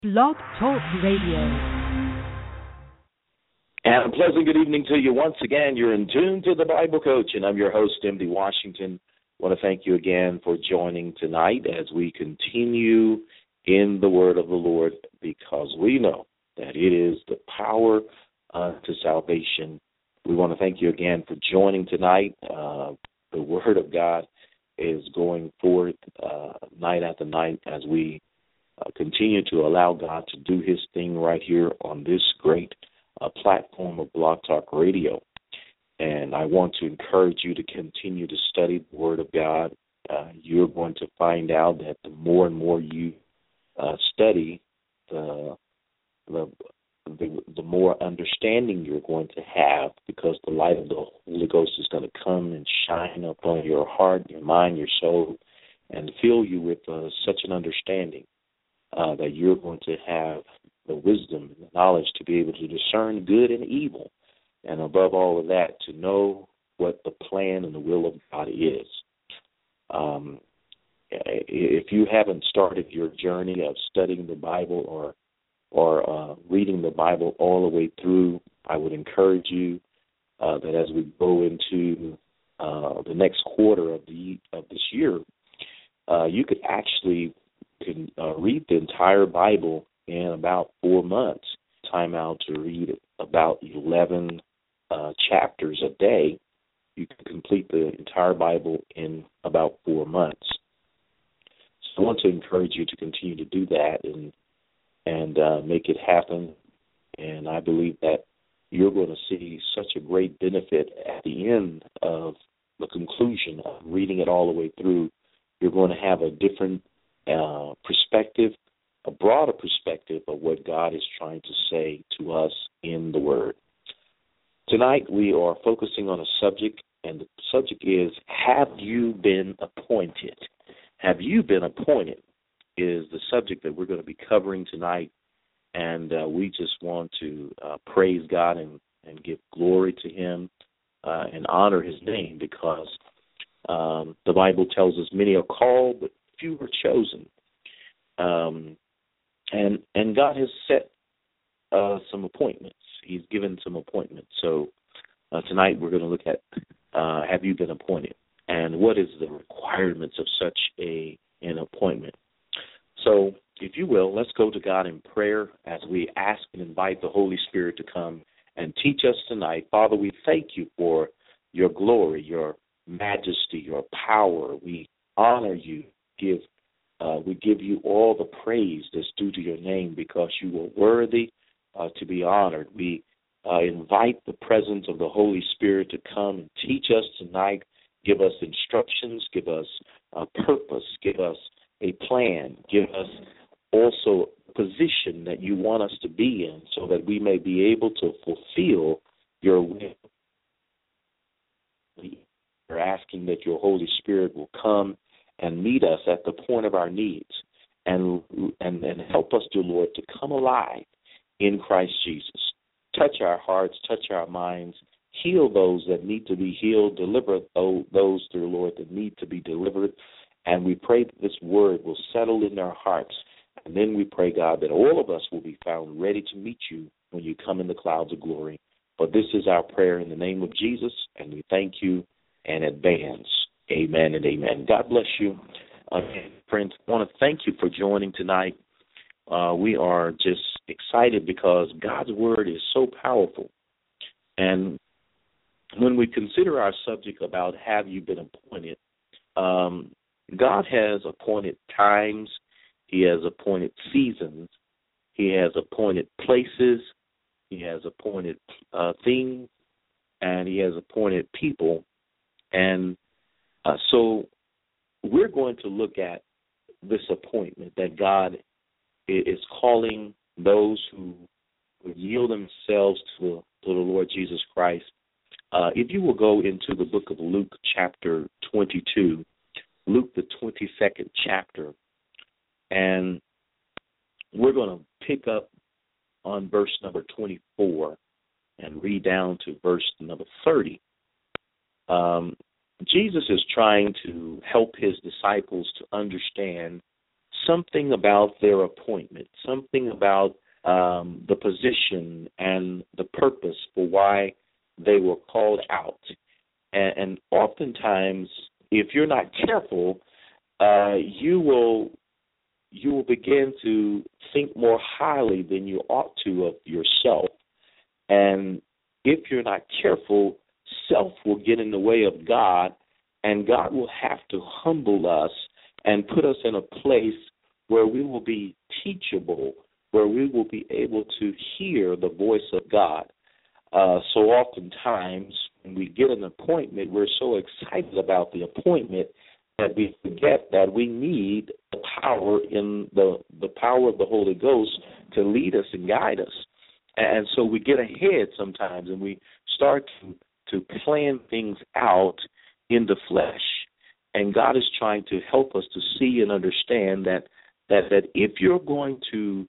Blog Talk Radio. And a pleasant good evening to you once again. You're in tune to the Bible Coach, and I'm your host, M.D. Washington. I want to thank you again for joining tonight as we continue in the Word of the Lord, because we know that it is the power to salvation. We want to thank you again for joining tonight. The Word of God is going forth night after night as we continue to allow God to do His thing right here on this great platform of Blog Talk Radio. And I want to encourage you to continue to study the Word of God. You're going to find out that the more and more you study, the more understanding you're going to have, because the light of the Holy Ghost is going to come and shine upon your heart, your mind, your soul, and fill you with such an understanding that you're going to have the wisdom and the knowledge to be able to discern good and evil, and above all of that, to know what the plan and the will of God is. If you haven't started your journey of studying the Bible or reading the Bible all the way through, I would encourage you that as we go into the next quarter of this year, you could actually read the entire Bible in about 4 months. Time out to read about 11 chapters a day. You can complete the entire Bible in about 4 months. So I want to encourage you to continue to do that and make it happen. And I believe that you're going to see such a great benefit at the end of the conclusion of reading it all the way through. You're going to have a different perspective, a broader perspective of what God is trying to say to us in the Word. Tonight we are focusing on a subject, and the subject is, have you been appointed? Have you been appointed is the subject that we're going to be covering tonight, and we just want to praise God and give glory to Him and honor His name, because the Bible tells us many are called, but few are chosen. And God has set some appointments. He's given some appointments. So tonight we're going to look at have you been appointed, and what is the requirements of such an appointment. So if you will, let's go to God in prayer as we ask and invite the Holy Spirit to come and teach us tonight. Father, we thank you for your glory, your majesty, your power. We honor you. We give you all the praise that's due to your name, because you are worthy to be honored. We invite the presence of the Holy Spirit to come and teach us tonight, give us instructions, give us a purpose, give us a plan, give us also a position that you want us to be in, so that we may be able to fulfill your will. We're asking that your Holy Spirit will come and meet us at the point of our needs, and help us, dear Lord, to come alive in Christ Jesus. Touch our hearts, touch our minds, heal those that need to be healed, deliver those, dear Lord, that need to be delivered. And we pray that this word will settle in our hearts. And then we pray, God, that all of us will be found ready to meet you when you come in the clouds of glory. But this is our prayer in the name of Jesus, and we thank you in advance. Amen and amen. God bless you. Friends, I want to thank you for joining tonight. We are just excited because God's word is so powerful. And when we consider our subject about have you been appointed, God has appointed times. He has appointed seasons. He has appointed places. He has appointed things. And he has appointed people. And so we're going to look at this appointment that God is calling those who will yield themselves to the Lord Jesus Christ. If you will go into the book of Luke chapter 22, Luke the 22nd chapter, and we're going to pick up on verse number 24 and read down to verse number 30. Jesus is trying to help his disciples to understand something about their appointment, something about the position and the purpose for why they were called out. And oftentimes, if you're not careful, you will begin to think more highly than you ought to of yourself. And if you're not careful, self will get in the way of God, and God will have to humble us and put us in a place where we will be teachable, where we will be able to hear the voice of God. So oftentimes, when we get an appointment, we're so excited about the appointment that we forget that we need the power in the power of the Holy Ghost to lead us and guide us. And so we get ahead sometimes, and we start to plan things out in the flesh. And God is trying to help us to see and understand that if you're going to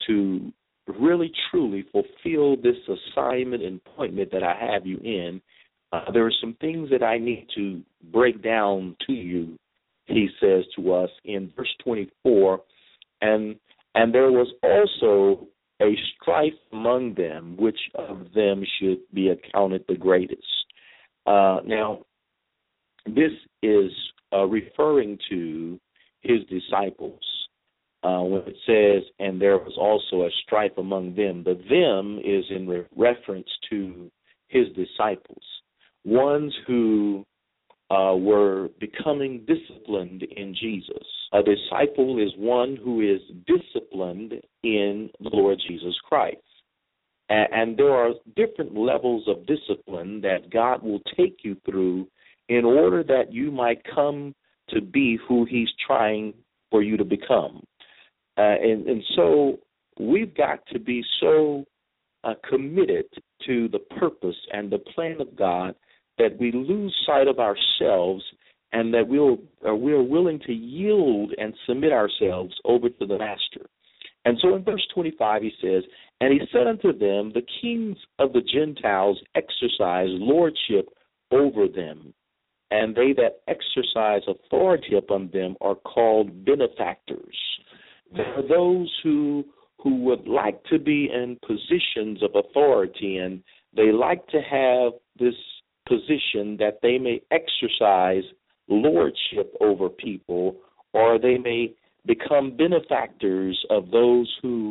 really truly fulfill this assignment and appointment that I have you in, there are some things that I need to break down to you, he says to us in verse 24, and there was also a strife among them, which of them should be accounted the greatest. Now, this is referring to his disciples. When it says, and there was also a strife among them, the them is in reference to his disciples, ones who were becoming disciplined in Jesus. A disciple is one who is disciplined in the Lord Jesus Christ. And there are different levels of discipline that God will take you through in order that you might come to be who he's trying for you to become. And so we've got to be so committed to the purpose and the plan of God that we lose sight of ourselves, and that we're willing to yield and submit ourselves over to the Master. And so in verse 25 he says, and he said unto them, the kings of the Gentiles exercise lordship over them, and they that exercise authority upon them are called benefactors. There are those who would like to be in positions of authority, and they like to have this position that they may exercise lordship over people, or they may become benefactors of those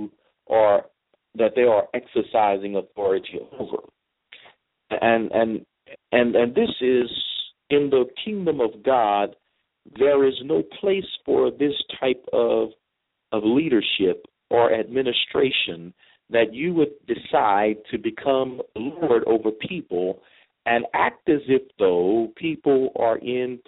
that they are exercising authority over. And this is, in the kingdom of God, there is no place for this type of leadership or administration, that you would decide to become Lord over people and act as if though people are in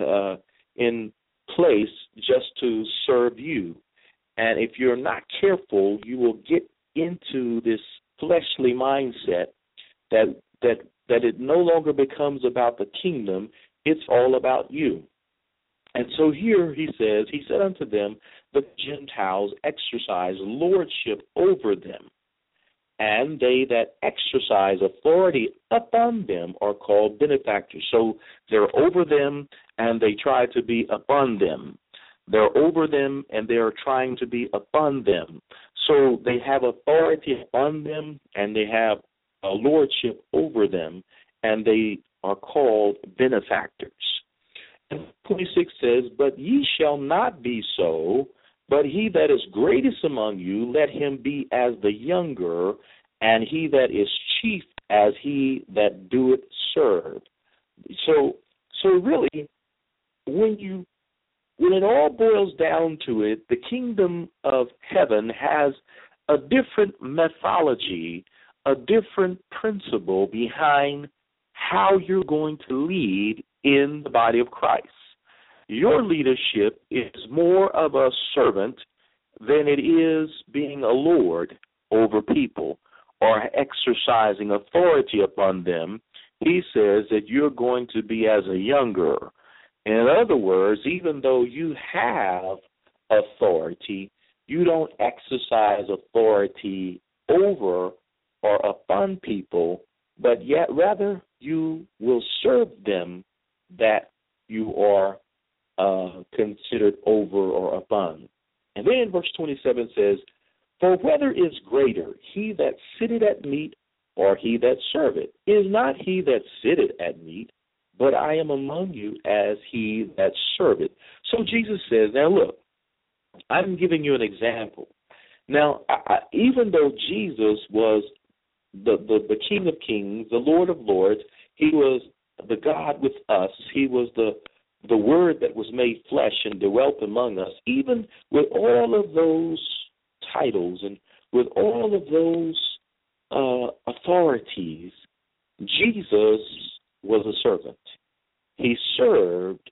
place just to serve you. And if you're not careful, you will get into this fleshly mindset that it no longer becomes about the kingdom, it's all about you. And so here he said unto them, the Gentiles exercise lordship over them, and they that exercise authority upon them are called benefactors. So they're over them, and they try to be upon them. They're over them, and they're trying to be upon them. So they have authority upon them, and they have a lordship over them, and they are called benefactors. And 26 says, but ye shall not be so, but he that is greatest among you, let him be as the younger, and he that is chief as he that doeth serve. So really, when it all boils down to it, the kingdom of heaven has a different methodology, a different principle behind how you're going to lead in the body of Christ. Your leadership is more of a servant than it is being a lord over people or exercising authority upon them. He says that you're going to be as a younger. In other words, even though you have authority, you don't exercise authority over or upon people, but yet rather you will serve them that you are considered over or upon. And then in verse 27 says, for whether is greater, he that sitteth at meat or he that serveth? Is not he that sitteth at meat, but I am among you as he that serveth. So Jesus says, now look, I'm giving you an example. Now, even though Jesus was the King of Kings, the Lord of Lords, he was the God with us, he was the Word that was made flesh and dwelt among us, even with all of those titles and with all of those authorities, Jesus was a servant. He served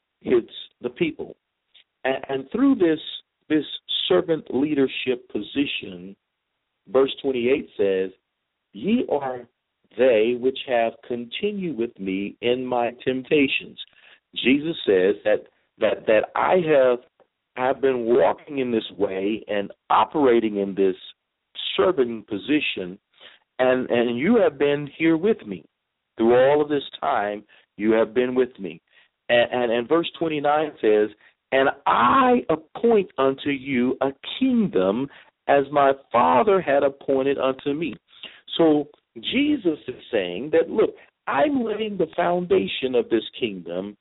the people. And through this servant leadership position, verse 28 says, ye are they which have continued with me in my temptations. Jesus says that I've been walking in this way and operating in this servant position, and you have been here with me. Through all of this time, you have been with me. And verse 29 says, and I appoint unto you a kingdom as my Father had appointed unto me. So Jesus is saying that, look, I'm laying the foundation of this kingdom,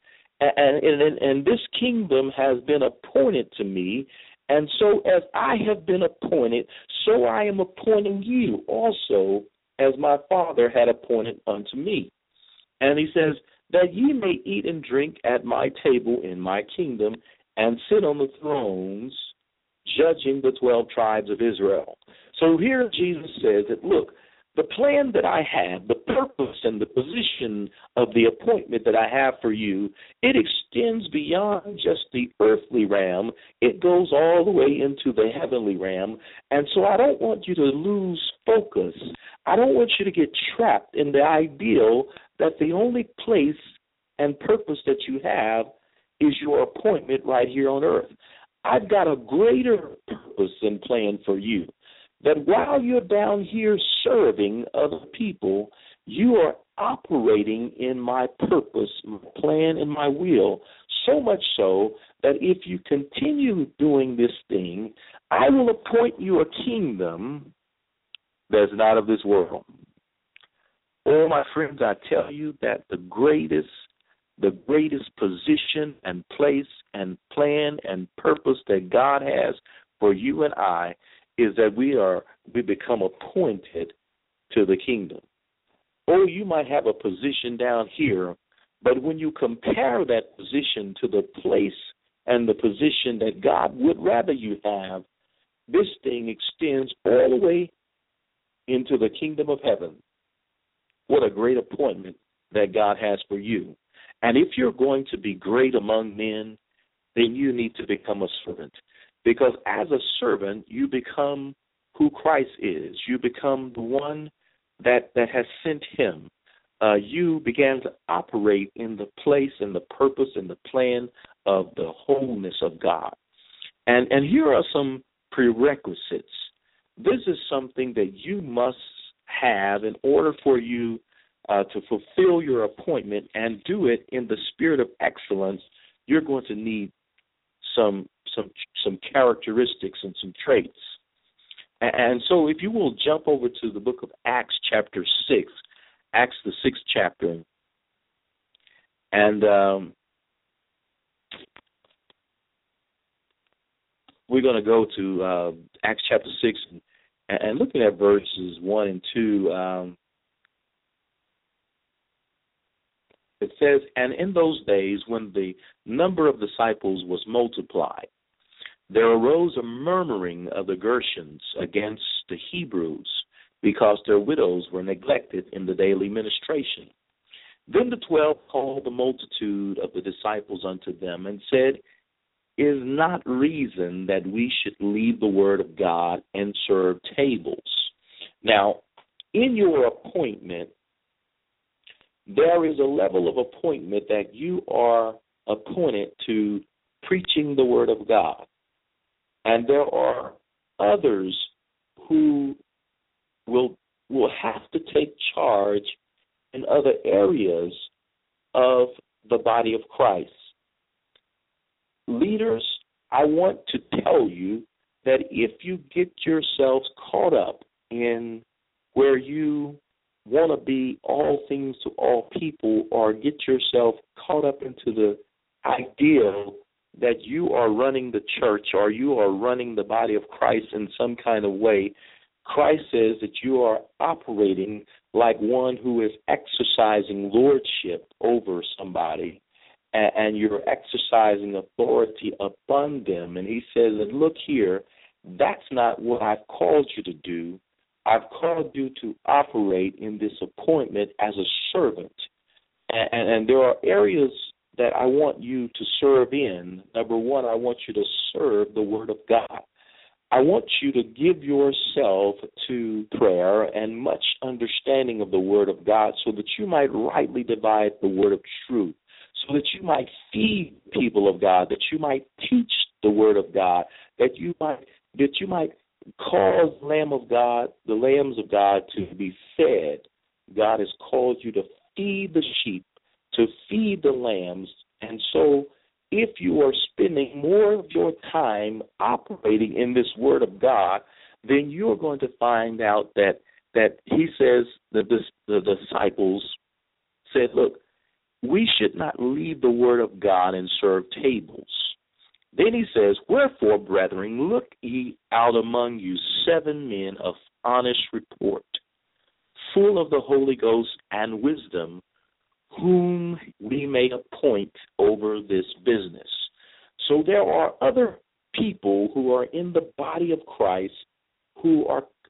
and this kingdom has been appointed to me, and so as I have been appointed, so I am appointing you also as my Father had appointed unto me. And he says, that ye may eat and drink at my table in my kingdom, and sit on the thrones, judging the 12 tribes of Israel. So here Jesus says that, look, the plan that I have, the purpose and the position of the appointment that I have for you, it extends beyond just the earthly realm. It goes all the way into the heavenly realm. And so I don't want you to lose focus. I don't want you to get trapped in the ideal that the only place and purpose that you have is your appointment right here on earth. I've got a greater purpose and plan for you. That while you're down here serving other people, you are operating in my purpose, my plan, and my will, so much so that if you continue doing this thing, I will appoint you a kingdom that's not of this world. Oh, my friends, I tell you that the greatest position and place and plan and purpose that God has for you and I is that we become appointed to the kingdom. Oh, you might have a position down here, but when you compare that position to the place and the position that God would rather you have, this thing extends all the way into the kingdom of heaven. What a great appointment that God has for you. And if you're going to be great among men, then you need to become a servant. Because as a servant, you become who Christ is. You become the one that has sent him. You began to operate in the place and the purpose and the plan of the wholeness of God. And here are some prerequisites. This is something that you must have in order for you to fulfill your appointment and do it in the spirit of excellence. You're going to need some characteristics and some traits. And so if you will jump over to the book of Acts chapter 6, Acts the 6th chapter, and we're going to go to Acts chapter 6 and looking at verses 1 and 2, it says, and in those days when the number of disciples was multiplied, there arose a murmuring of the Gershons against the Hebrews, because their widows were neglected in the daily ministration. Then the 12 called the multitude of the disciples unto them and said, is not reason that we should leave the word of God and serve tables. Now, in your appointment, there is a level of appointment that you are appointed to preaching the word of God. And there are others who will have to take charge in other areas of the body of Christ. Leaders, I want to tell you that if you get yourselves caught up in where you want to be all things to all people, or get yourself caught up into the ideal that you are running the church or you are running the body of Christ in some kind of way, Christ says that you are operating like one who is exercising lordship over somebody, and you're exercising authority upon them. And he says that, look here, that's not what I've called you to do. I've called you to operate in this appointment as a servant. And there are areas that I want you to serve in. Number one, I want you to serve the Word of God. I want you to give yourself to prayer and much understanding of the Word of God, so that you might rightly divide the Word of truth, so that you might feed people of God, that you might teach the Word of God, that you might cause the lambs of God to be fed. God has called you to feed the sheep, to feed the lambs. And so if you are spending more of your time operating in this Word of God, then you're going to find out that he says that the disciples said, look, we should not leave the Word of God and serve tables. Then he says, wherefore, brethren, look ye out among you 7 men of honest report, full of the Holy Ghost and wisdom, whom we may appoint over this business. So there are other people who are in the body of Christ who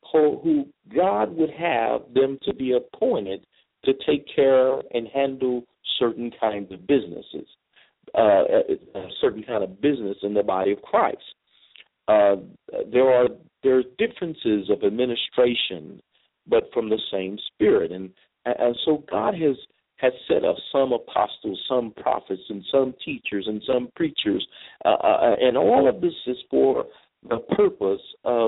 God would have them to be appointed to take care and handle certain kinds of businesses, a certain kind of business in the body of Christ. There are differences of administration, but from the same Spirit, and so God has set up some apostles, some prophets, and some teachers, and some preachers, and all of this is for the purpose of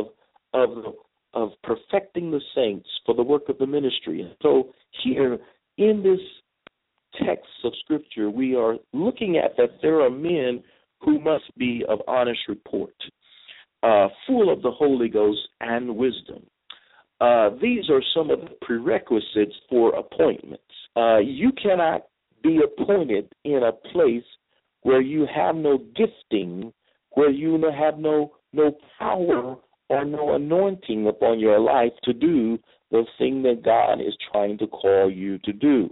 perfecting the saints for the work of the ministry. And so here in this text of Scripture, we are looking at that there are men who must be of honest report, full of the Holy Ghost and wisdom. These are some of the prerequisites for appointments. You cannot be appointed in a place where you have no gifting, where you have no power or no anointing upon your life to do the thing that God is trying to call you to do.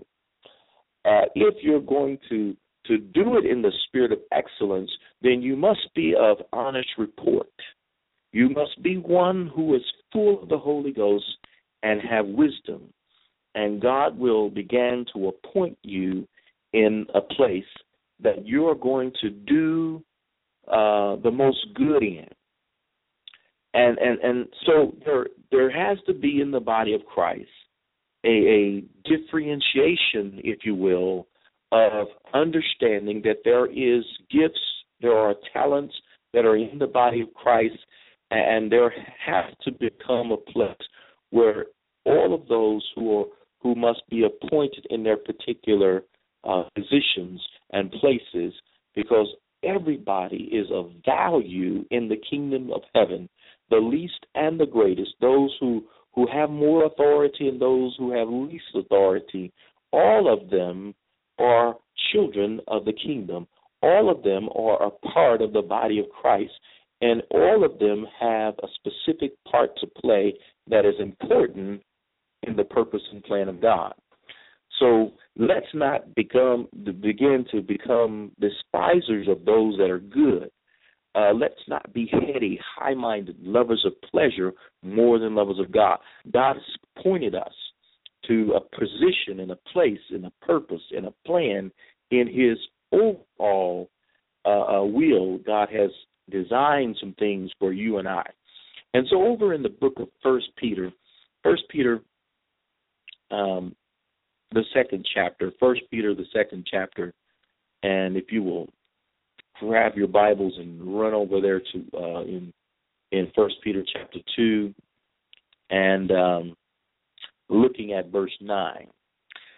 If you're going to do it in the spirit of excellence, then you must be of honest report. You must be one who is full of the Holy Ghost and have wisdom. And God will begin to appoint you in a place that you're going to do the most good in. And so there has to be in the body of Christ a differentiation, if you will, of understanding that there is gifts, there are talents that are in the body of Christ, and there has to become a place where all of those who must be appointed in their particular positions and places, because everybody is of value in the kingdom of heaven, the least and the greatest, those who have more authority and those who have least authority. All of them are children of the kingdom. All of them are a part of the body of Christ, and all of them have a specific part to play that is important in the purpose and plan of God. So let's not begin to become despisers of those that are good. Let's not be heady, high-minded, lovers of pleasure more than lovers of God. God has pointed us to a position and a place and a purpose and a plan in His overall will. God has designed some things for you and I. And so over in the book of 1 Peter, the second chapter, 1 Peter, the second chapter, and if you will grab your Bibles and run over there to in 1 Peter chapter 2 and looking at verse 9.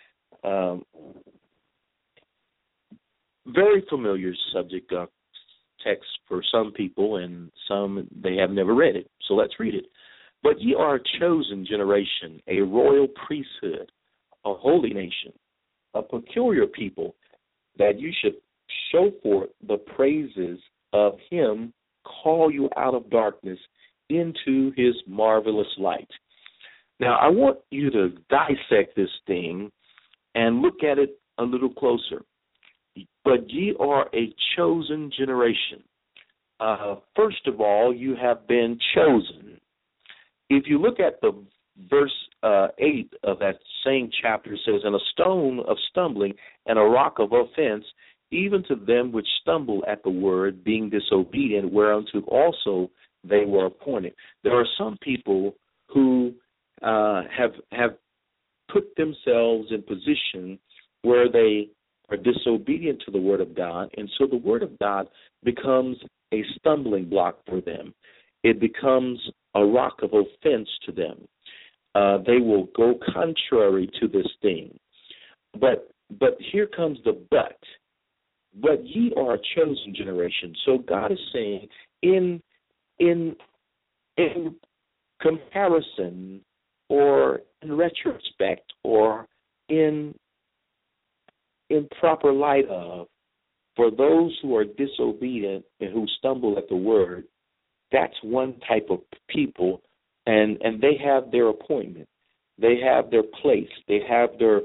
Very familiar subject, text for some people, and some they have never read it. So let's read it. But ye are a chosen generation, a royal priesthood, a holy nation, a peculiar people, that you should show forth the praises of him, call you out of darkness into his marvelous light. Now, I want you to dissect this thing and look at it a little closer. But ye are a chosen generation. First of all, you have been chosen. If you look at the verse 8 of that same chapter, it says, and a stone of stumbling and a rock of offense, even to them which stumble at the word, being disobedient, whereunto also they were appointed. There are some people who have put themselves in position where they are disobedient to the word of God, and so the word of God becomes a stumbling block for them. It becomes a rock of offense to them. They will go contrary to this thing. But here comes the but. But ye are a chosen generation. So God is saying, in comparison, or in retrospect, or in proper light of, for those who are disobedient and who stumble at the word, that's one type of people, and they have their appointment. They have their place. They have their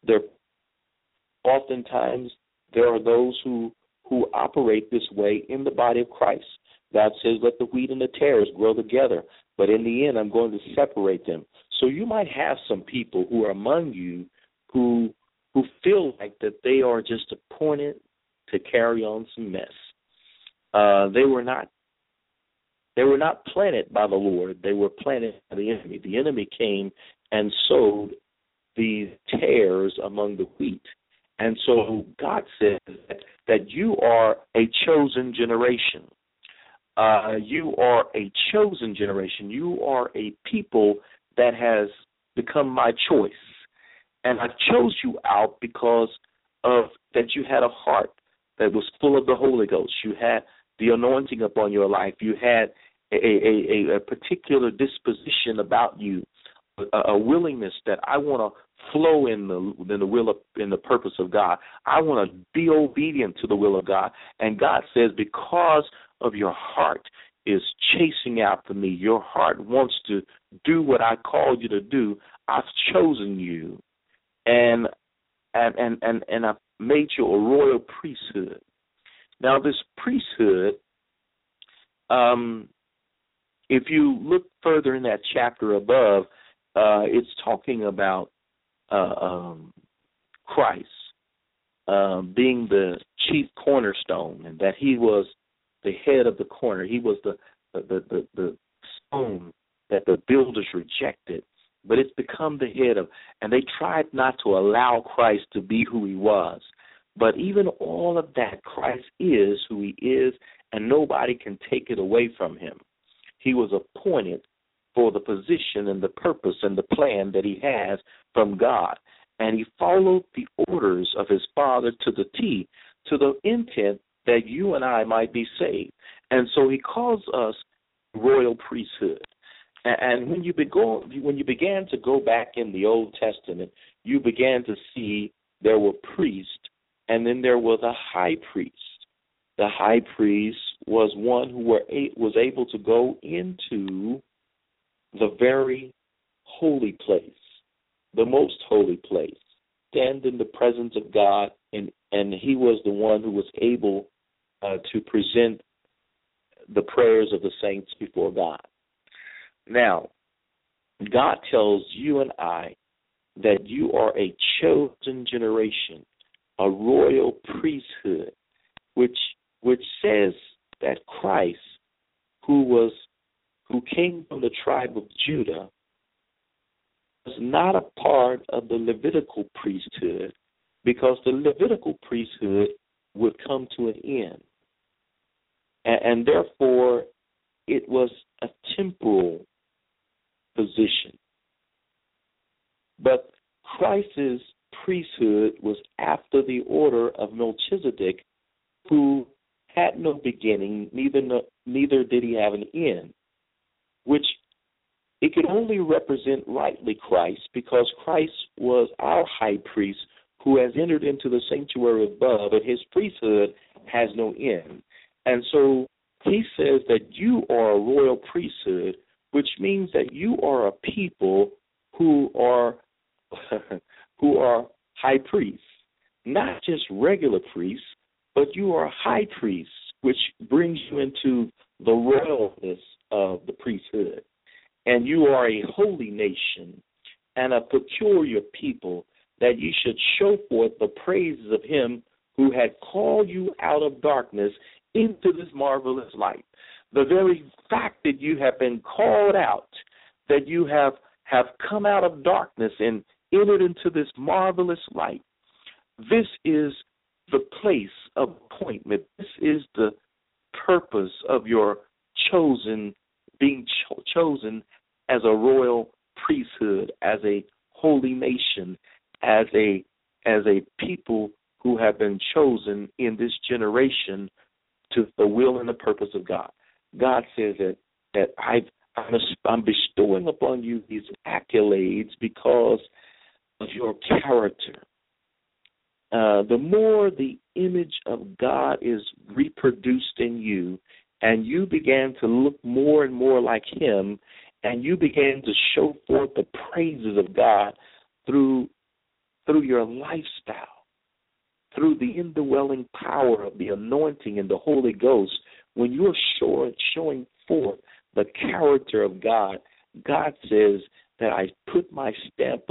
oftentimes there are those who operate this way in the body of Christ. God says, let the wheat and the tares grow together, but in the end I'm going to separate them. So you might have some people who are among you who feel like that they are just appointed to carry on some mess. They were not planted by the Lord. They were planted by the enemy. The enemy came and sowed these tares among the wheat. And so God says that you are a chosen generation. You are a chosen generation. You are a people that has become my choice. And I chose you out because of that you had a heart that was full of the Holy Ghost. You had the anointing upon your life. You had a particular disposition about you, a willingness that I want to flow in the will of, in the purpose of God. I want to be obedient to the will of God. And God says, because of your heart is chasing after me, your heart wants to do what I called you to do, I've chosen you, and I've made you a royal priesthood. Now, this priesthood, if you look further in that chapter above, it's talking about Christ being the chief cornerstone, and that he was the head of the corner. He was the stone that the builders rejected, but it's become the head of, and they tried not to allow Christ to be who he was. But even all of that, Christ is who he is, and nobody can take it away from him. He was appointed for the position and the purpose and the plan that he has from God. And he followed the orders of his Father to the T, to the intent that you and I might be saved. And so he calls us royal priesthood. And when you began to go back in the Old Testament, you began to see there were priests, and then there was a high priest. The high priest was one who was able to go into the very holy place, the most holy place, stand in the presence of God, and he was the one who was able to present the prayers of the saints before God. Now, God tells you and I that you are a chosen generation, a royal priesthood, which says that Christ, who came from the tribe of Judah, was not a part of the Levitical priesthood, because the Levitical priesthood would come to an end. And therefore, it was a temporal position. But Christ's priesthood was after the order of Melchizedek, who had no beginning, neither did he have an end, which it could only represent rightly Christ, because Christ was our high priest who has entered into the sanctuary above, and his priesthood has no end. And so he says that you are a royal priesthood, which means that you are a people who are who are high priests, not just regular priests, but you are high priests, which brings you into the royalness of the priesthood. And you are a holy nation and a peculiar people, that you should show forth the praises of him who had called you out of darkness into this marvelous light. The very fact that you have been called out, that you have come out of darkness and entered into this marvelous light, this is the place of appointment. This is the purpose of your being chosen as a royal priesthood, as a holy nation, as a people who have been chosen in this generation to the will and the purpose of God. God says that I'm bestowing upon you these accolades because of your character. The more the image of God is reproduced in you, and you began to look more and more like him, and you began to show forth the praises of God through your lifestyle, through the indwelling power of the anointing and the Holy Ghost, when you're showing forth the character of God, God says that I put my stamp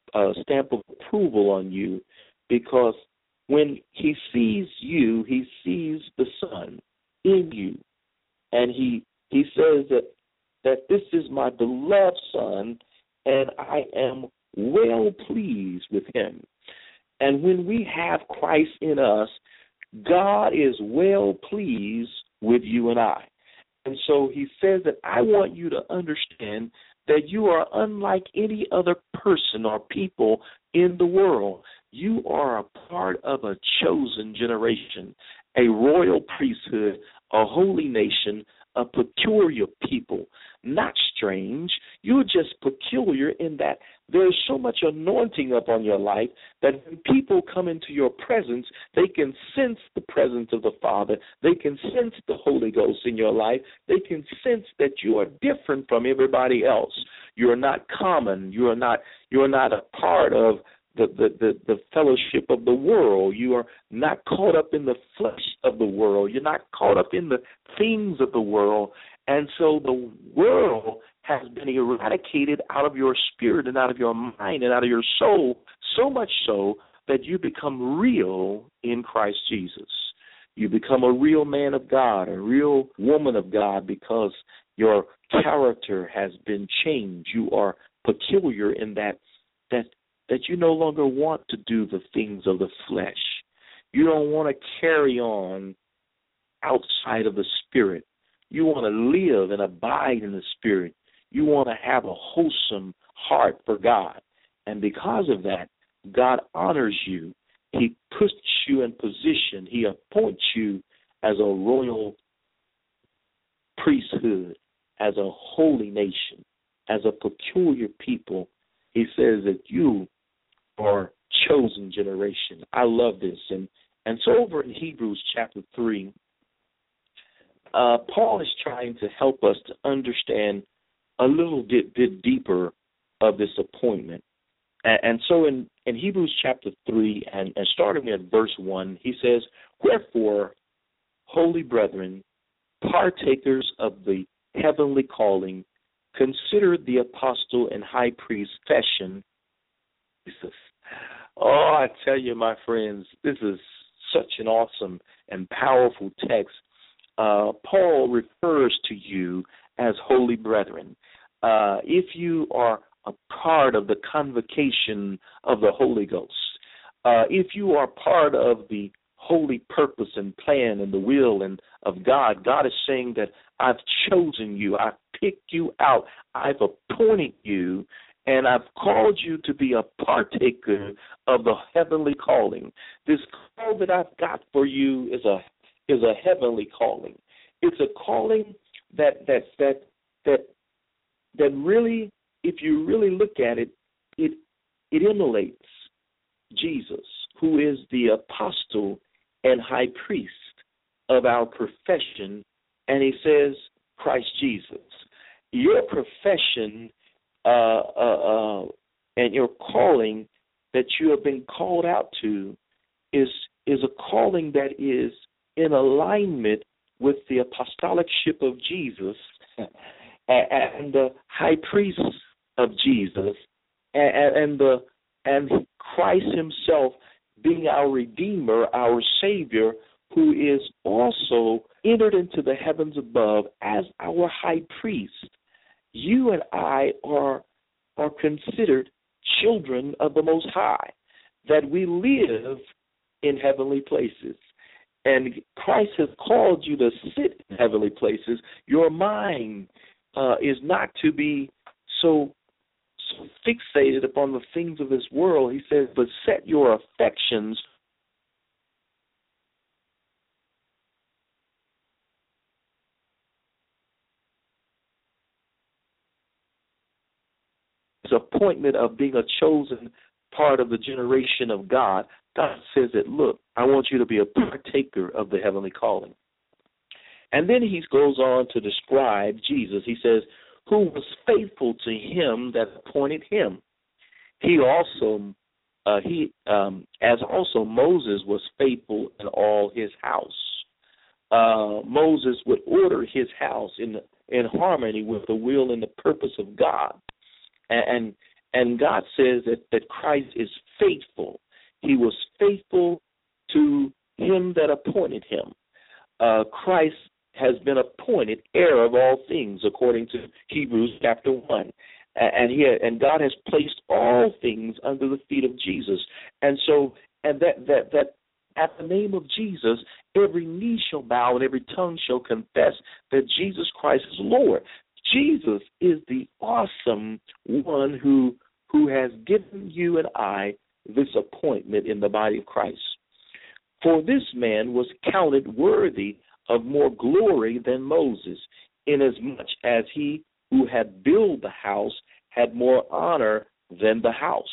of approval on you, because when he sees you, he sees the Son in you. And he says that this is my beloved Son, and I am well pleased with him. And when we have Christ in us, God is well pleased with you and I. And so he says that I want you to understand that you are unlike any other person or people in the world. You are a part of a chosen generation, a royal priesthood, a holy nation, a peculiar people, not strange. You're just peculiar in that there's so much anointing upon your life that when people come into your presence, they can sense the presence of the Father. They can sense the Holy Ghost in your life. They can sense that you are different from everybody else. You're not common. You're not a part of the fellowship of the world. You are not caught up in the flesh of the world. You're not caught up in the things of the world. And so the world has been eradicated out of your spirit and out of your mind and out of your soul, so much so that you become real in Christ Jesus. You become a real man of God, a real woman of God, because your character has been changed. You are peculiar in that you no longer want to do the things of the flesh. You don't want to carry on outside of the Spirit. You want to live and abide in the Spirit. You want to have a wholesome heart for God. And because of that, God honors you. He puts you in position. He appoints you as a royal priesthood, as a holy nation, as a peculiar people. He says that you are chosen generation. I love this. And so over in Hebrews chapter 3, Paul is trying to help us to understand a little bit deeper of this appointment. And so in Hebrews chapter 3, and starting at verse 1, he says, "Wherefore, holy brethren, partakers of the heavenly calling, consider the apostle and high priest fashion." Oh, I tell you, my friends, this is such an awesome and powerful text. Paul refers to you as holy brethren. If you are a part of the convocation of the Holy Ghost, if you are part of the holy purpose and plan and the will and of God, God is saying that I've chosen you, I've picked you out, I've appointed you, and I've called you to be a partaker of the heavenly calling. This call that I've got for you is is a heavenly calling. It's a calling that really, if you really look at it, it emulates Jesus, who is the apostle and high priest of our profession, and he says, Christ Jesus. Your profession and your calling that you have been called out to is a calling that is in alignment with the apostoliship of Jesus and the high priest of Jesus and Christ himself being our Redeemer, our Savior, who is also entered into the heavens above as our high priest. You and I are considered children of the Most High, that we live in heavenly places. And Christ has called you to sit in heavenly places. Your mind is not to be so fixated upon the things of this world. He says, but set your affections appointment of being a chosen part of the generation of God. God says that, look, I want you to be a partaker of the heavenly calling. And then he goes on to describe Jesus. He says, who was faithful to him that appointed him. He also, as also Moses was faithful in all his house. Moses would order his house in harmony with the will and the purpose of God. And God says that Christ is faithful. He was faithful to him that appointed him. Christ has been appointed heir of all things, according to Hebrews chapter 1. And God has placed all things under the feet of Jesus. And so, that at the name of Jesus, every knee shall bow and every tongue shall confess that Jesus Christ is Lord. Jesus is the awesome one who has given you and I this appointment in the body of Christ. For this man was counted worthy of more glory than Moses, inasmuch as he who had built the house had more honor than the house.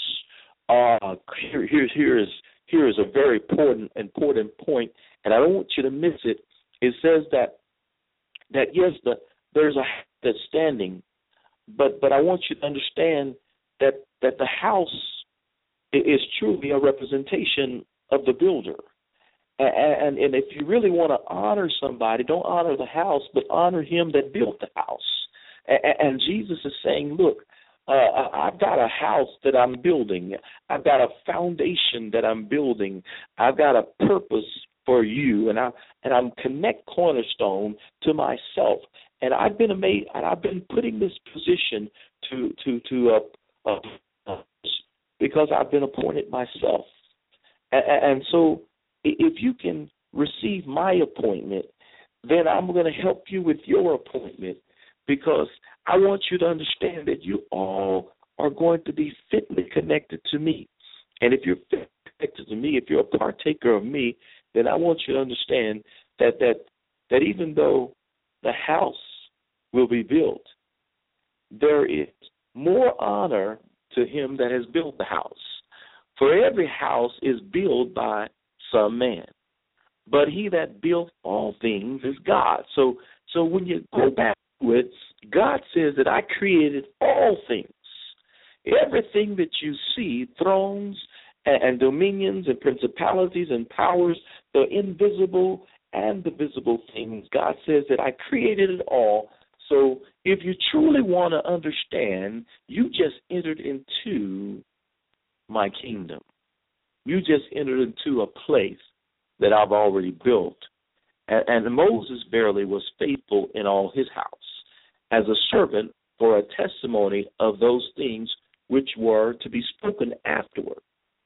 Here is a very important point, and I don't want you to miss it. It says that yes, there's a house that's standing, but I want you to understand that the house is truly a representation of the builder. And if you really want to honor somebody, don't honor the house, but honor him that built the house. And Jesus is saying, look, I've got a house that I'm building. I've got a foundation that I'm building. I've got a purpose for you, and I'm connect Cornerstone to myself. And I've been amazed, and I've been putting this position because I've been appointed myself. And so, if you can receive my appointment, then I'm going to help you with your appointment, because I want you to understand that you all are going to be fitly connected to me. And if you're fitly connected to me, if you're a partaker of me, then I want you to understand that even though the house will be built, there is more honor to him that has built the house. For every house is built by some man, but he that built all things is God. So when you go back to it, God says that I created all things. Everything that you see, thrones and dominions and principalities and powers, the invisible and the visible things, God says that I created it all. So if you truly want to understand, you just entered into my kingdom. You just entered into a place that I've already built. And Moses verily was faithful in all his house as a servant for a testimony of those things which were to be spoken afterward.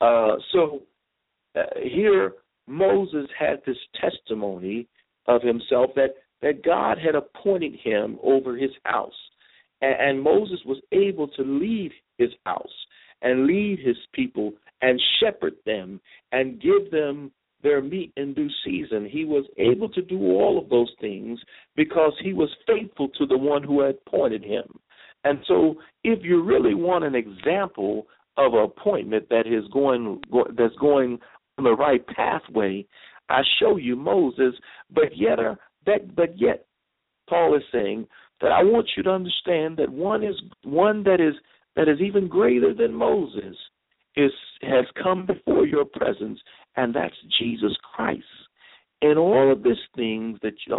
Here Moses had this testimony of himself that God had appointed him over his house. And Moses was able to lead his house and lead his people and shepherd them and give them their meat in due season. He was able to do all of those things because he was faithful to the one who had appointed him. And so if you really want an example of an appointment that is that's going on the right pathway, I show you Moses, but yet Paul is saying that I want you to understand that one that is even greater than Moses has come before your presence, and that's Jesus Christ. And all of these things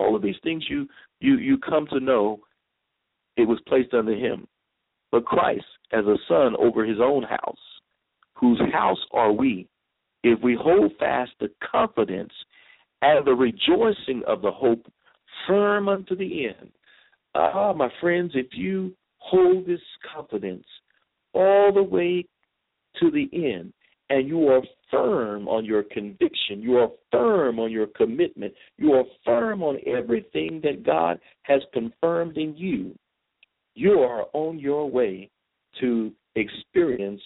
you come to know, it was placed under him. But Christ as a son over his own house, whose house are we, if we hold fast the confidence and the rejoicing of the hope firm unto the end. My friends, if you hold this confidence all the way to the end, and you are firm on your conviction, you are firm on your commitment, you are firm on everything that God has confirmed in you, you are on your way to experiencing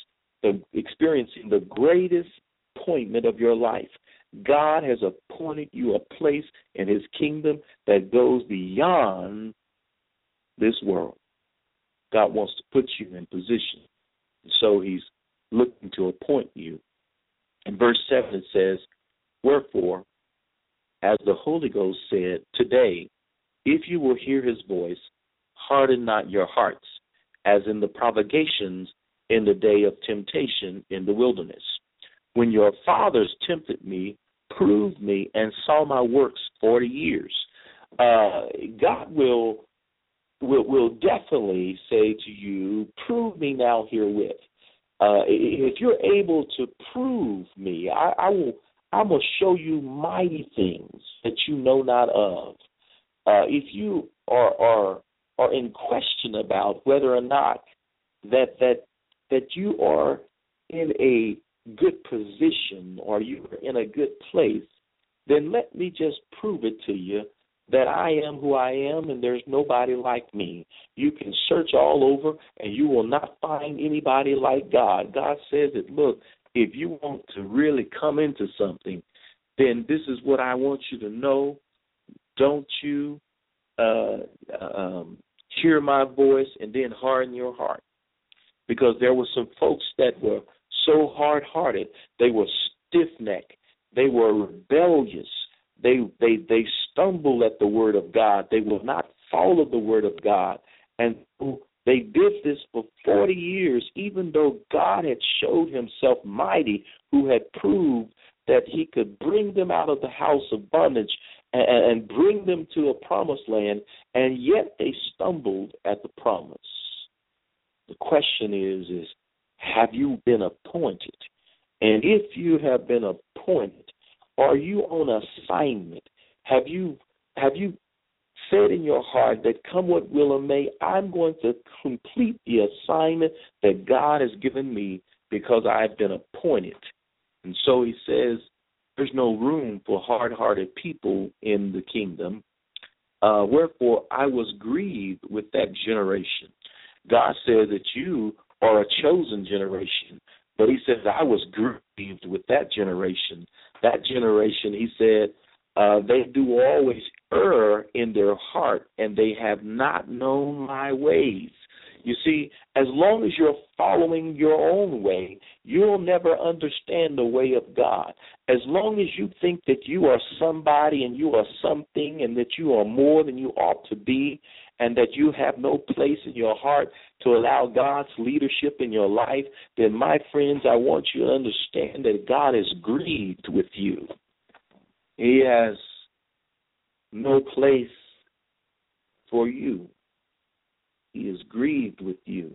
the greatest appointment of your life. God has appointed you a place in his kingdom that goes beyond this world. God wants to put you in position. So he's looking to appoint you. In verse 7 it says, wherefore, as the Holy Ghost said, today, if you will hear his voice, harden not your hearts, as in the provocations in the day of temptation in the wilderness, when your fathers tempted me, proved me, and saw my works 40 years. God will definitely say to you, prove me now herewith. If you're able to prove me, I'm going to show you mighty things that you know not of. If you are in question about whether or not that you are in a good position or you are in a good place, then let me just prove it to you that I am who I am and there's nobody like me. You can search all over and you will not find anybody like God. God says that, look, if you want to really come into something, then this is what I want you to know. Don't you hear my voice and then harden your heart. Because there were some folks that were so hard-hearted, they were stiff-necked, they were rebellious, they stumbled at the word of God, they will not follow the word of God, and they did this for 40 years, even though God had showed himself mighty, who had proved that he could bring them out of the house of bondage and bring them to a promised land, and yet they stumbled at the promise. The question is have you been appointed? And if you have been appointed, are you on assignment? Have you said in your heart that come what will or may, I'm going to complete the assignment that God has given me because I've been appointed? And so he says there's no room for hard-hearted people in the kingdom. Wherefore I was grieved with that generation. God said that you are a chosen generation. But he says, I was grieved with that generation. That generation, he said, they do always err in their heart, and they have not known my ways. You see, as long as you're following your own way, you'll never understand the way of God. As long as you think that you are somebody and you are something and that you are more than you ought to be and that you have no place in your heart to allow God's leadership in your life, then, my friends, I want you to understand that God is grieved with you. He has no place for you. He is grieved with you.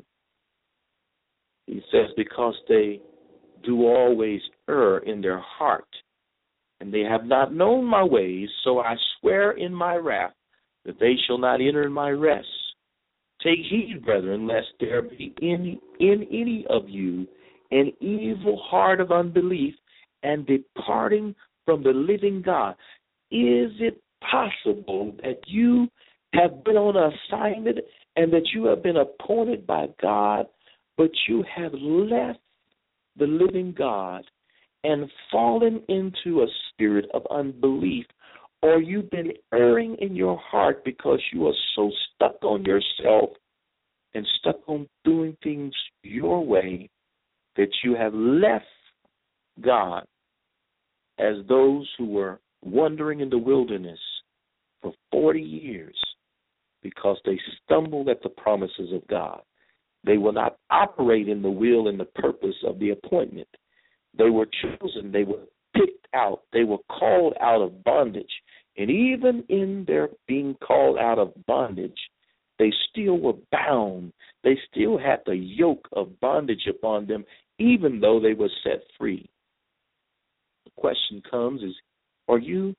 He says, because they do always err in their heart, and they have not known my ways, so I swear in my wrath that they shall not enter my rest. Take heed, brethren, lest there be in any of you an evil heart of unbelief and departing from the living God. Is it possible that you have been on assignment and that you have been appointed by God, but you have left the living God and fallen into a spirit of unbelief, or you've been erring in your heart because you are so stuck on yourself and stuck on doing things your way that you have left God as those who were wandering in the wilderness for 40 years because they stumbled at the promises of God. They will not operate in the will and the purpose of the appointment. They were chosen. They were picked out. They were called out of bondage. And even in their being called out of bondage, they still were bound. They still had the yoke of bondage upon them, even though they were set free. The question comes is, are you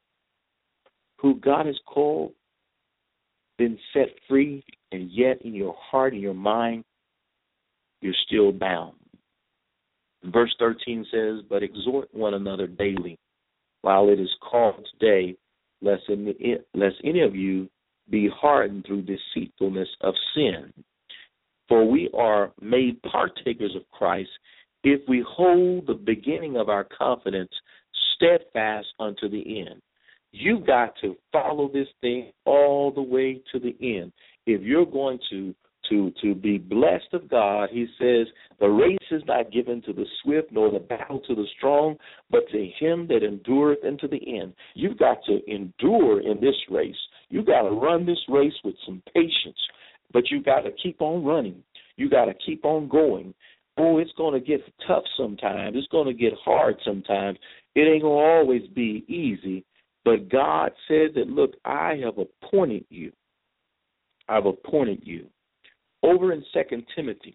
who God has called, been set free, and yet in your heart and your mind, you're still bound? Verse 13 says, but exhort one another daily, while it is called today, lest any of you be hardened through deceitfulness of sin. For we are made partakers of Christ if we hold the beginning of our confidence steadfast unto the end. You've got to follow this thing all the way to the end. If you're going to be blessed of God, he says, the race is not given to the swift, nor the battle to the strong, but to him that endureth unto the end. You've got to endure in this race. You've got to run this race with some patience, but you've got to keep on running. You got to keep on going. Oh, it's going to get tough sometimes. It's going to get hard sometimes. It ain't going to always be easy. But God said that, look, I have appointed you. I've appointed you. Over in 2 Timothy,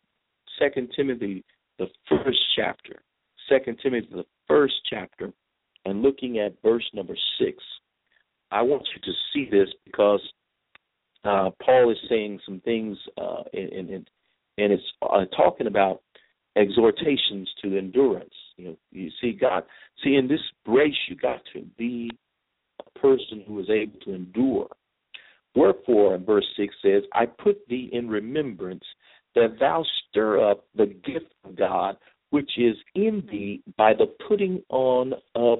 the first chapter, 2 Timothy, the first chapter, and looking at verse number 6, I want you to see this because Paul is saying some things, and it's talking about exhortations to endurance. You see, in this race, you got to be a person who is able to endure. Wherefore, verse 6 says, I put thee in remembrance that thou stir up the gift of God which is in thee by the putting on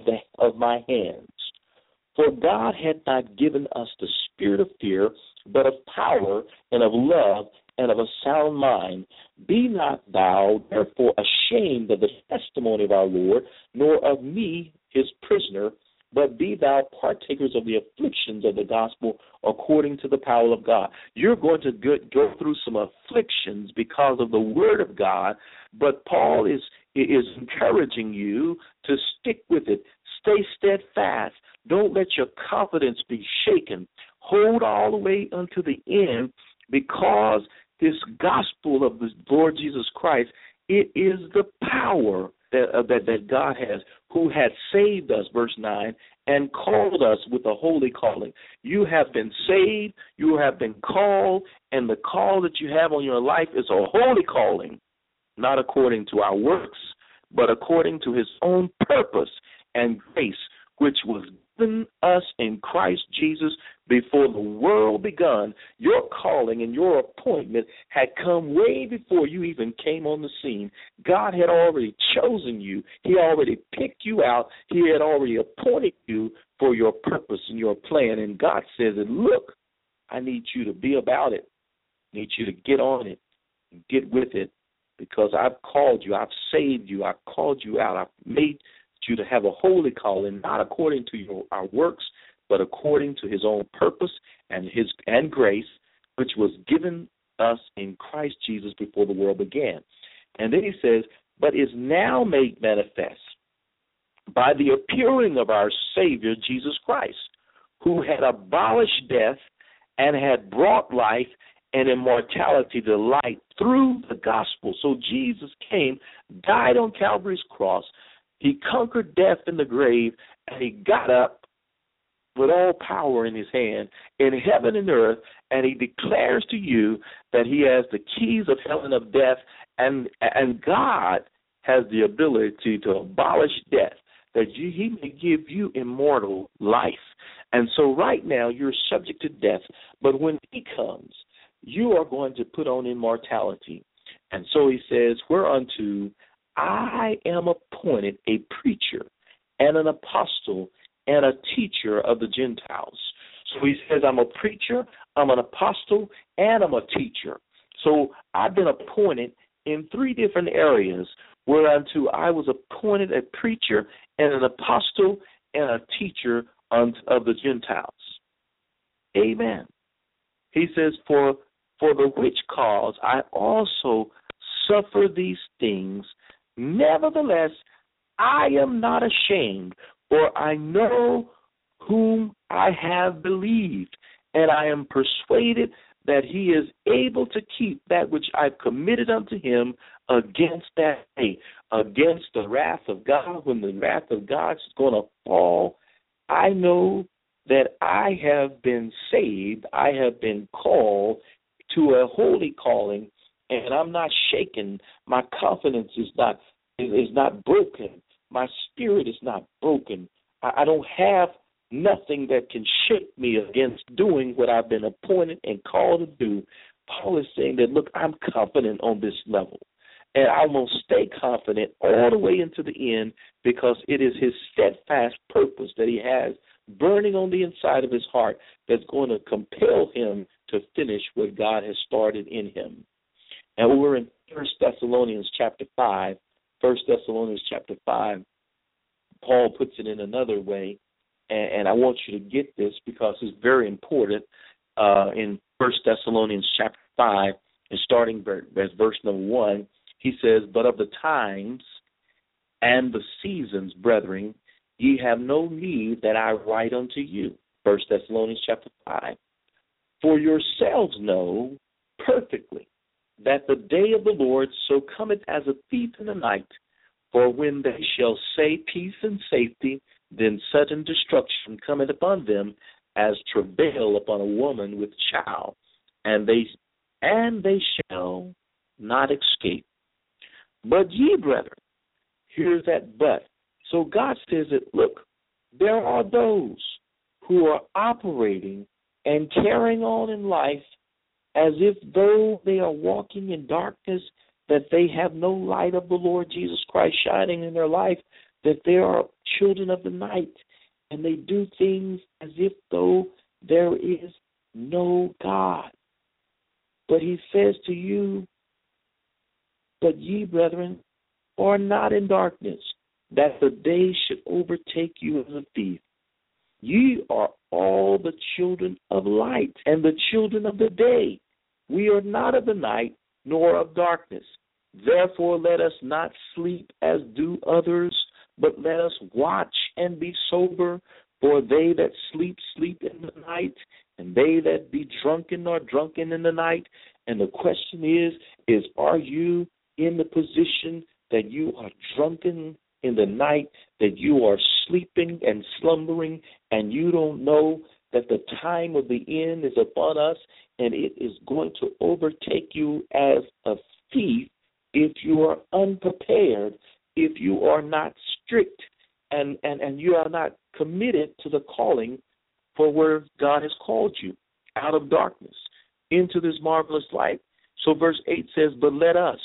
of my hands. For God hath not given us the spirit of fear, but of power and of love and of a sound mind. Be not thou therefore ashamed of the testimony of our Lord, nor of me his prisoner, but be thou partakers of the afflictions of the gospel according to the power of God. You're going to go through some afflictions because of the word of God, but Paul is encouraging you to stick with it. Stay steadfast. Don't let your confidence be shaken. Hold all the way unto the end, because this gospel of the Lord Jesus Christ, it is the power that God has, who had saved us, verse 9, and called us with a holy calling. You have been saved, you have been called, and the call that you have on your life is a holy calling, not according to our works, but according to his own purpose and grace, which was given us in Christ Jesus before the world begun. Your calling and your appointment had come way before you even came on the scene. God had already chosen you. He already picked you out. He had already appointed you for your purpose and your plan. And God says, look, I need you to be about it. I need you to get on it and get with it, because I've called you. I've saved you. I've called you out. I've made you to have a holy calling, not according to our works, but according to his own purpose and grace, which was given us in Christ Jesus before the world began. And then he says, but is now made manifest by the appearing of our Savior Jesus Christ, who had abolished death and had brought life and immortality to light through the gospel. So Jesus came, died on Calvary's cross. He conquered death in the grave, and he got up with all power in his hand in heaven and earth, and he declares to you that he has the keys of hell and of death, and God has the ability to abolish death, that he may give you immortal life. And so right now you're subject to death, but when he comes, you are going to put on immortality. And so he says, whereunto I am appointed a preacher and an apostle and a teacher of the Gentiles. So he says, I'm a preacher, I'm an apostle, and I'm a teacher. So I've been appointed in three different areas, whereunto I was appointed a preacher and an apostle and a teacher of the Gentiles. Amen. He says, for the which cause I also suffer these things. Nevertheless, I am not ashamed, for I know whom I have believed, and I am persuaded that he is able to keep that which I've committed unto him against that day, against the wrath of God. When the wrath of God is going to fall, I know that I have been saved, I have been called to a holy calling, and I'm not shaken. My confidence is not broken. My spirit is not broken. I don't have nothing that can shake me against doing what I've been appointed and called to do. Paul is saying that, look, I'm confident on this level, and I will stay confident all the way into the end, because it is his steadfast purpose that he has burning on the inside of his heart that's going to compel him to finish what God has started in him. And we're in 1 Thessalonians chapter 5. 1 Thessalonians chapter 5, Paul puts it in another way, and I want you to get this because it's very important. In 1 Thessalonians chapter 5, and starting at verse number 1, he says, but of the times and the seasons, brethren, ye have no need that I write unto you. 1 Thessalonians chapter 5. For yourselves know perfectly that the day of the Lord so cometh as a thief in the night. For when they shall say peace and safety, then sudden destruction cometh upon them, as travail upon a woman with child, and they shall not escape. But ye, brethren, here's that but. So God says that, look, there are those who are operating and carrying on in life as if though they are walking in darkness, that they have no light of the Lord Jesus Christ shining in their life, that they are children of the night, and they do things as if though there is no God. But he says to you, but ye, brethren, are not in darkness, that the day should overtake you as a thief. Ye are all the children of light and the children of the day. We are not of the night, nor of darkness. Therefore let us not sleep as do others, but let us watch and be sober. For they that sleep, sleep in the night, and they that be drunken are drunken in the night. And the question is are you in the position that you are drunken in the night, that you are sleeping and slumbering, and you don't know that the time of the end is upon us, and it is going to overtake you as a thief if you are unprepared, if you are not strict, and you are not committed to the calling for where God has called you, out of darkness into this marvelous light. So verse 8 says, but let us,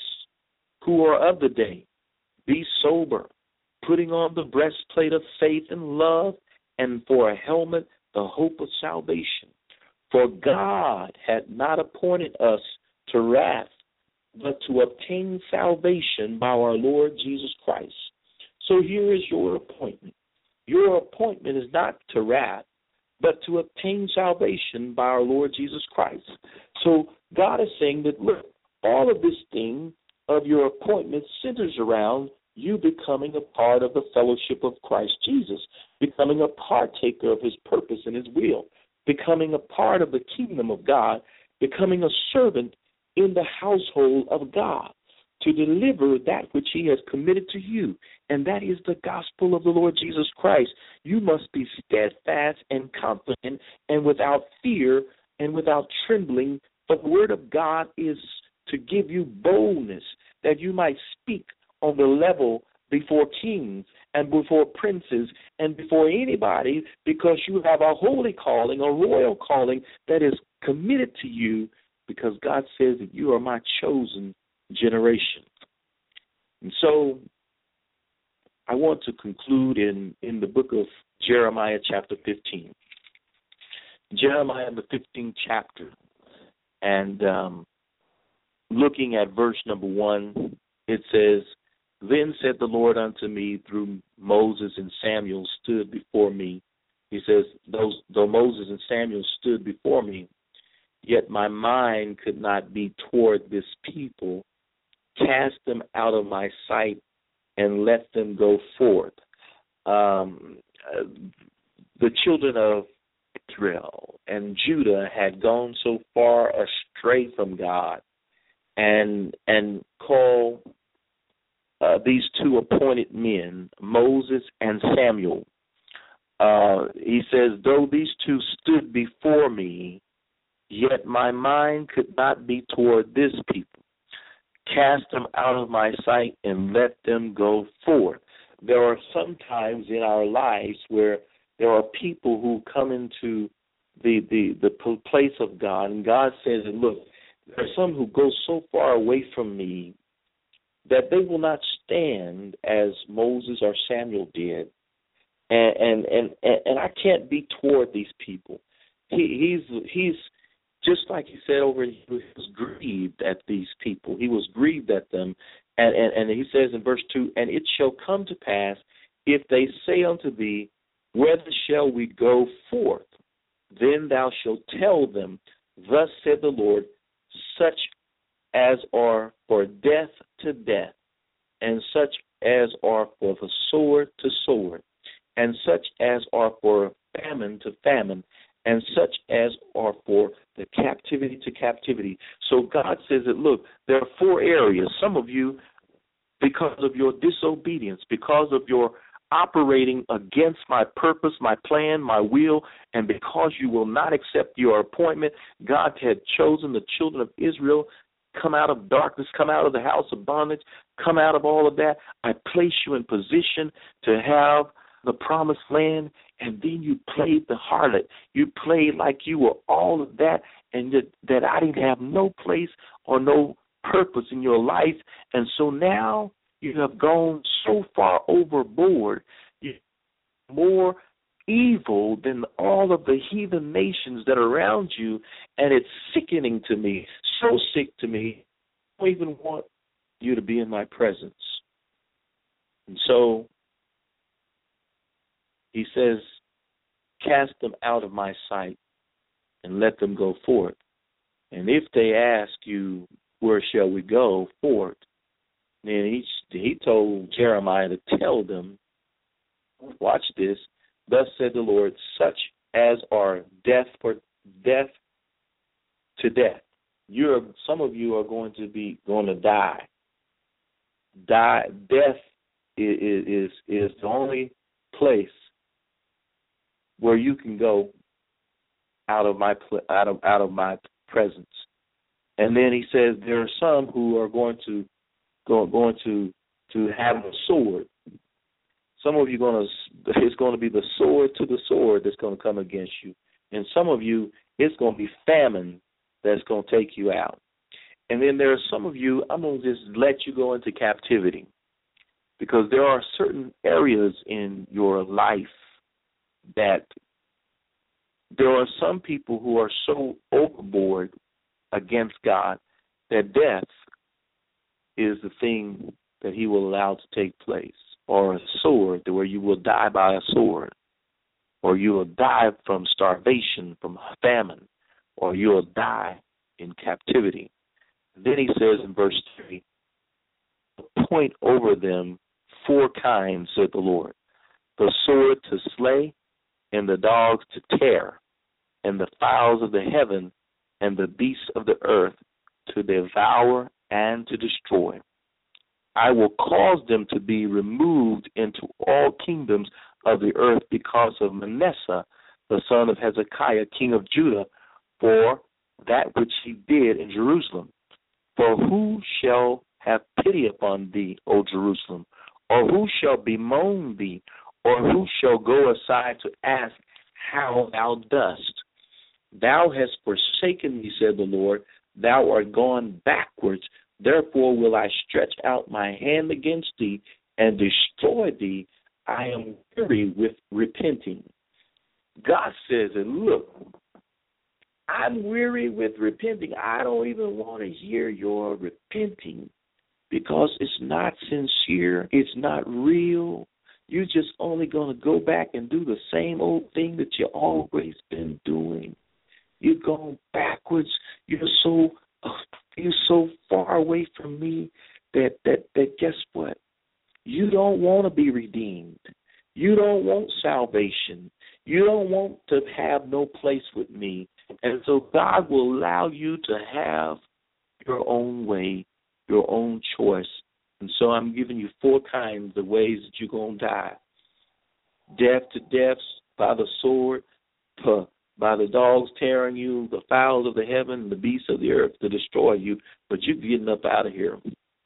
who are of the day, be sober, putting on the breastplate of faith and love, and for a helmet the hope of salvation. For God had not appointed us to wrath, but to obtain salvation by our Lord Jesus Christ. So here is your appointment. Your appointment is not to wrath, but to obtain salvation by our Lord Jesus Christ. So God is saying that, look, all of this thing of your appointment centers around you becoming a part of the fellowship of Christ Jesus, becoming a partaker of his purpose and his will, becoming a part of the kingdom of God, becoming a servant in the household of God to deliver that which he has committed to you, and that is the gospel of the Lord Jesus Christ. You must be steadfast and confident and without fear and without trembling. The word of God is to give you boldness that you might speak on the level before kings and before princes and before anybody, because you have a holy calling, a royal calling that is committed to you, because God says that you are my chosen generation. And so I want to conclude in the book of Jeremiah chapter 15. Jeremiah, the 15th chapter, and looking at verse number 1, it says, "Then said the Lord unto me through Moses and Samuel stood before me." He says, though Moses and Samuel stood before me, yet my mind could not be toward this people. Cast them out of my sight and let them go forth. The children of Israel and Judah had gone so far astray from God, and call these two appointed men, Moses and Samuel. He says, though these two stood before me, yet my mind could not be toward this people. Cast them out of my sight and let them go forth. There are some times in our lives where there are people who come into the place of God, and God says, look, there are some who go so far away from me that they will not stand as Moses or Samuel did, and I can't be toward these people. He's just like he said over, he was grieved at these people. He was grieved at them, and he says in verse 2, "And it shall come to pass, if they say unto thee, Whither shall we go forth? Then thou shalt tell them, Thus said the Lord, such as are for death to death, and such as are for the sword to sword, and such as are for famine to famine, and such as are for the captivity to captivity." So God says that, look, there are 4 areas. Some of you, because of your disobedience, because of your operating against my purpose, my plan, my will, and because you will not accept your appointment, God had chosen the children of Israel, come out of darkness, come out of the house of bondage, come out of all of that. I place you in position to have the promised land, and then you played the harlot. You played like you were all of that, and that I didn't have no place or no purpose in your life. And so now you have gone so far overboard. You're more evil than all of the heathen nations that are around you, and it's sickening to me, so sick to me. I don't even want you to be in my presence. And so he says, cast them out of my sight and let them go forth. And if they ask you, where shall we go forth? Then he told Jeremiah to tell them, watch this, thus said the Lord, such as are death for death to death. Some of you are going to die. Death is the only place where you can go out of my presence. And then he says there are some who are going to have a sword. Some of you it's going to be the sword to the sword that's going to come against you. And some of you, it's going to be famine that's going to take you out. And then there are some of you, I'm going to just let you go into captivity, because there are certain areas in your life that there are some people who are so overboard against God that death is the thing that he will allow to take place, or a sword, where you will die by a sword, or you will die from starvation, from famine, or you will die in captivity. Then he says in verse 3, appoint over them 4 kinds, said the Lord, the sword to slay, and the dogs to tear, and the fowls of the heaven, and the beasts of the earth to devour and to destroy. I will cause them to be removed into all kingdoms of the earth because of Manasseh, the son of Hezekiah, king of Judah, for that which he did in Jerusalem. For who shall have pity upon thee, O Jerusalem? Or who shall bemoan thee? Or who shall go aside to ask how thou dost? Thou hast forsaken me, said the Lord. Thou art gone backwards Therefore will I stretch out my hand against thee and destroy thee. I am weary with repenting. God says, and look, I'm weary with repenting. I don't even want to hear your repenting because it's not sincere. It's not real. You're just only going to go back and do the same old thing that you always been doing. You're going backwards. You're so far away from me that guess what? You don't want to be redeemed. You don't want salvation. You don't want to have no place with me. And so God will allow you to have your own way, your own choice. And so I'm giving you 4 kinds of ways that you're going to die. Death to death, by the sword, by the dogs tearing you, the fowls of the heaven, the beasts of the earth to destroy you, but you're getting up out of here.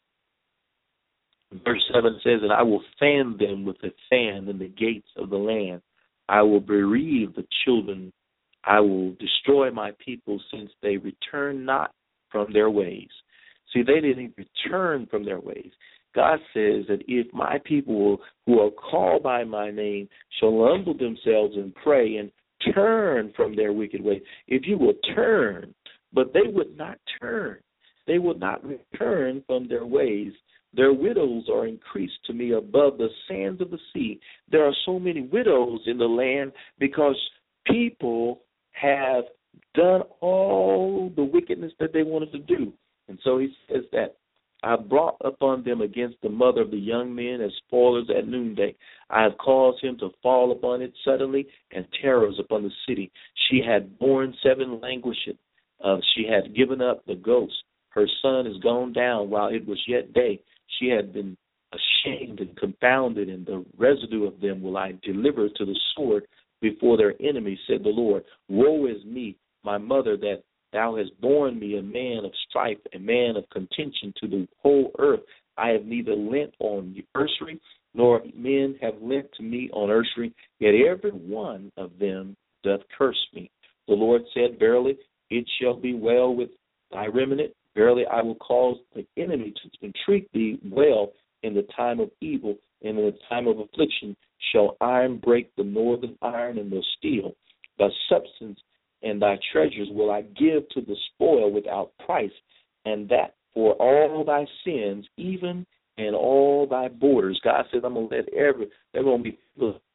Verse 7 says, and I will fan them with a fan in the gates of the land. I will bereave the children. I will destroy my people since they return not from their ways. See, they didn't return from their ways. God says that if my people who are called by my name shall humble themselves and pray and turn from their wicked ways, if you will turn, but they would not turn. They would not return from their ways. Their widows are increased to me above the sands of the sea. There are so many widows in the land because people have done all the wickedness that they wanted to do. And so he says that I brought upon them against the mother of the young men as spoilers at noonday. I have caused him to fall upon it suddenly, and terrors upon the city. She had borne 7 languisheth. She had given up the ghost. Her son is gone down while it was yet day. She had been ashamed and confounded, and the residue of them will I deliver to the sword before their enemies, said the Lord. Woe is me, my mother, that thou hast borne me a man of strife, a man of contention to the whole earth. I have neither lent on usury, nor men have lent to me on usury, yet every one of them doth curse me. The Lord said, verily, it shall be well with thy remnant. Verily, I will cause the enemy to entreat thee well in the time of evil, and in the time of affliction shall iron break the northern iron and the steel. Thy substance and thy treasures will I give to the spoil without price, and that for all thy sins, even and all thy borders. God says, I'm going to let they're going to be,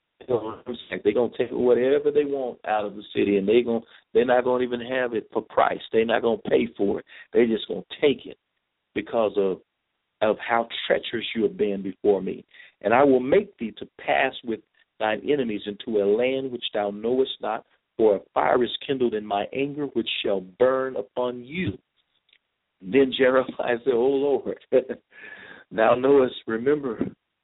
they're going to take whatever they want out of the city, and they're not going to even have it for price. They're not going to pay for it. They're just going to take it because of how treacherous you have been before me. And I will make thee to pass with thine enemies into a land which thou knowest not, for a fire is kindled in my anger, which shall burn upon you. Then Jeremiah said, O Lord, thou knowest, remember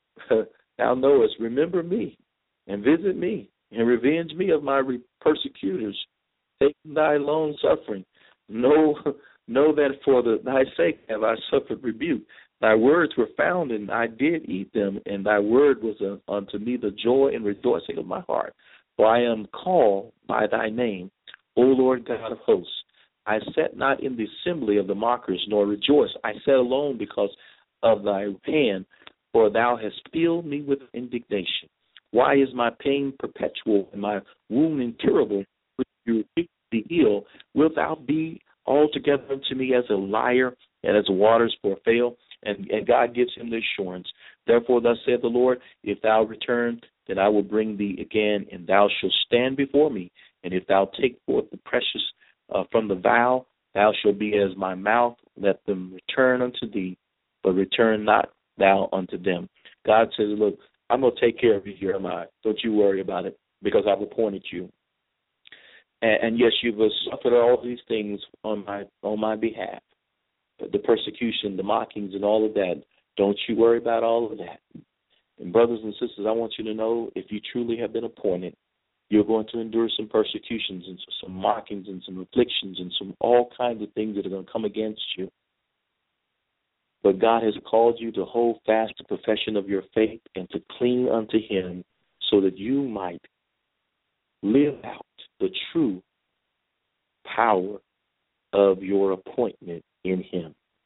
me, and visit me, and revenge me of my persecutors. Take thy long suffering. Know that for thy sake have I suffered rebuke. Thy words were found, and I did eat them, and thy word was unto me the joy and rejoicing of my heart. For I am called by thy name, O Lord God of hosts. I sat not in the assembly of the mockers, nor rejoice. I sat alone because of thy hand, for thou hast filled me with indignation. Why is my pain perpetual and my wound incurable? Which you the heal, wilt thou be altogether unto me as a liar and as waters for a fail? And God gives him the assurance. Therefore, thus saith the Lord, if thou return, then I will bring thee again, and thou shalt stand before me. And if thou take forth the precious from the vial, thou shalt be as my mouth. Let them return unto thee, but return not thou unto them. God says, look, I'm going to take care of you, Jeremiah. Don't you worry about it, because I've appointed you. And yes, you've suffered all these things on my behalf. The persecution, the mockings, and all of that. Don't you worry about all of that. And brothers and sisters, I want you to know, if you truly have been appointed, you're going to endure some persecutions and some mockings and some afflictions and some all kinds of things that are going to come against you. But God has called you to hold fast the profession of your faith and to cling unto him so that you might live out the true power of your appointment in him.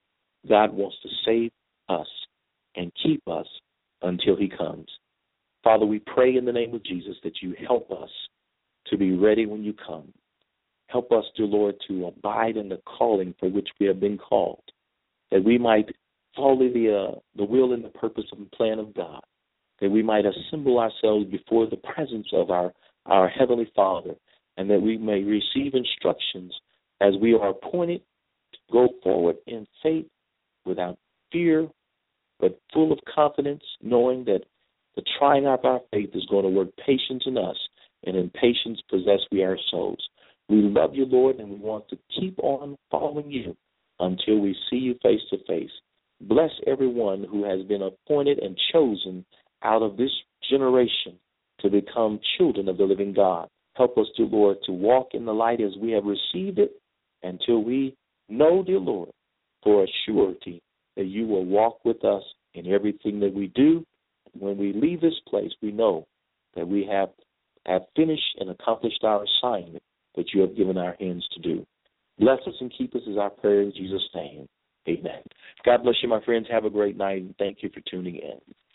God wants to save us and keep us until he comes. Father, we pray in the name of Jesus that you help us to be ready when you come. Help us, dear Lord, to abide in the calling for which we have been called, that we might follow the will and the purpose and plan of God, that we might assemble ourselves before the presence of our Heavenly Father, and that we may receive instructions as we are appointed to go forward in faith without fear, but full of confidence, knowing that the trying of our faith is going to work patience in us, and in patience possess we our souls. We love you, Lord, and we want to keep on following you until we see you face to face. Bless everyone who has been appointed and chosen out of this generation to become children of the living God. Help us, dear Lord, to walk in the light as we have received it until we know, dear Lord, for a surety that you will walk with us in everything that we do. When we leave this place, we know that we have finished and accomplished our assignment that you have given our hands to do. Bless us and keep us is our prayer in Jesus' name. Amen. God bless you, my friends. Have a great night, and thank you for tuning in.